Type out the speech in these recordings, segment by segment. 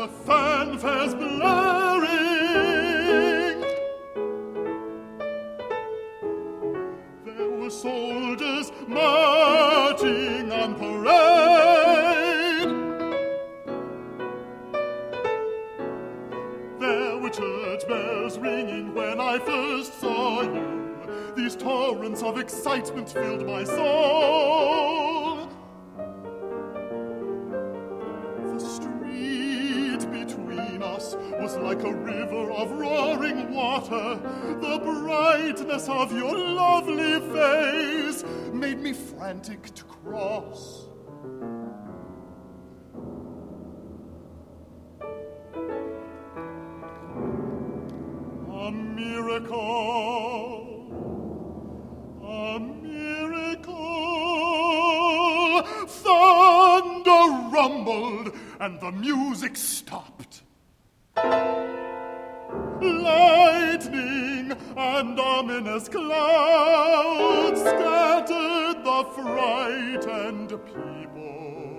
fanfares blaring. There were soldiers marching on parade. There were church bells ringing when I first saw you. These torrents of excitement filled my soul. The street between us was like a river of roaring water. The brightness of your lovely face made me frantic to cross. A miracle. A miracle. Thunder rumbled and the music stopped. Lightning and ominous clouds scattered the frightened people.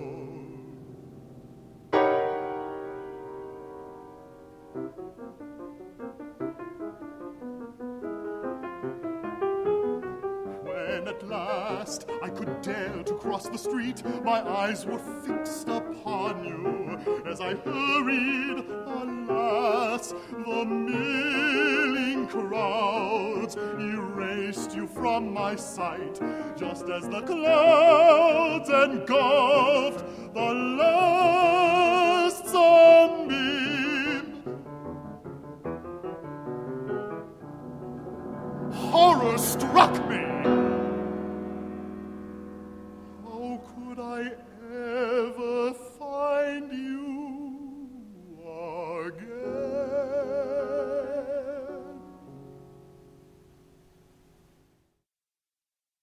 When at last I could dare to cross the street, my eyes were fixed upon you. As I hurried, alas, the milling crowds erased you from my sight, just as the clouds engulfed the last sunbeam. Horror struck me. How could I